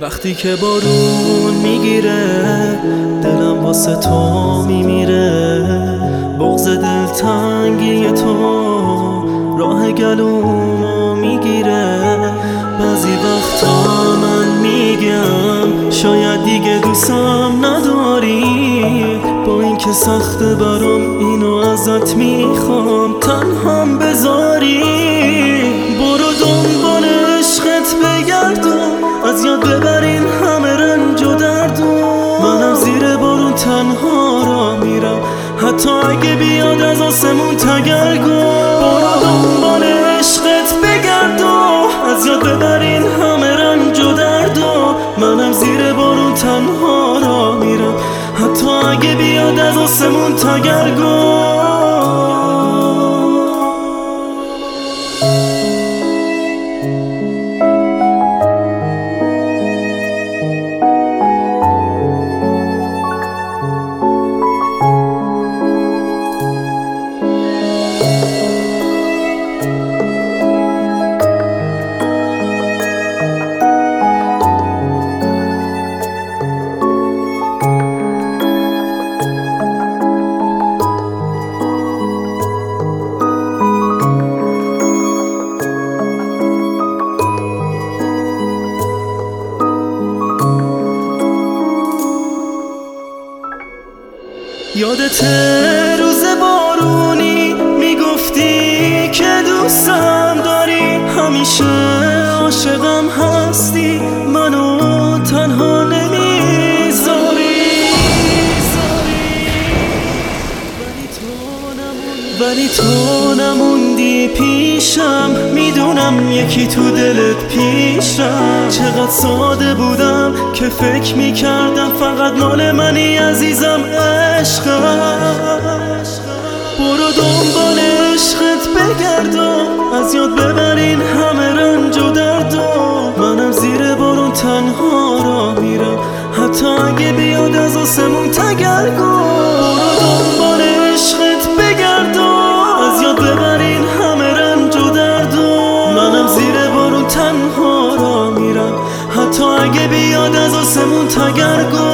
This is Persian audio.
وقتی که بارون میگیره دلم واسه تو میمیره، بغض دلتنگی تو راه گلومو میگیره. بعضی وقتا من میگم شاید دیگه دوستم نداری، با این که سخته برام اینو ازت میخوام تنهام بذاری. برو دنبال عشقت بگردم، از یاد ببر این همه رنج و دردو. منم زیر بارون تنها را میرم حتی اگه بیاد از آسمون تگرگو. برو دنبال عشقت بگردم، از یاد ببر این همه رنج و دردو. منم زیر بارون تنها را میرم حتی اگه بیاد از آسمون تگرگو. یادت روز بارونی میگفتی که دوستم داری، همیشه عاشقم هستی، منو تنها نمیذاری. ولی تو نموندی پیشم، میدونم یکی تو دلت پیشم. چقدر ساده بودم که فکر میکردم فقط مال منی عزیزم عشقم. برو دنبال عشقت بگردم، از یاد ببر این همه رنج و دردو. منم زیر بارون تنها را میرم حتی اگه بیاد از آسمون تگرگو. برو دنبال عشقت بگردم، از یاد ببر این همه رنج و دردو. منم زیر بارون تنها را میرم حتی اگه بیاد از آسمون تگرگو.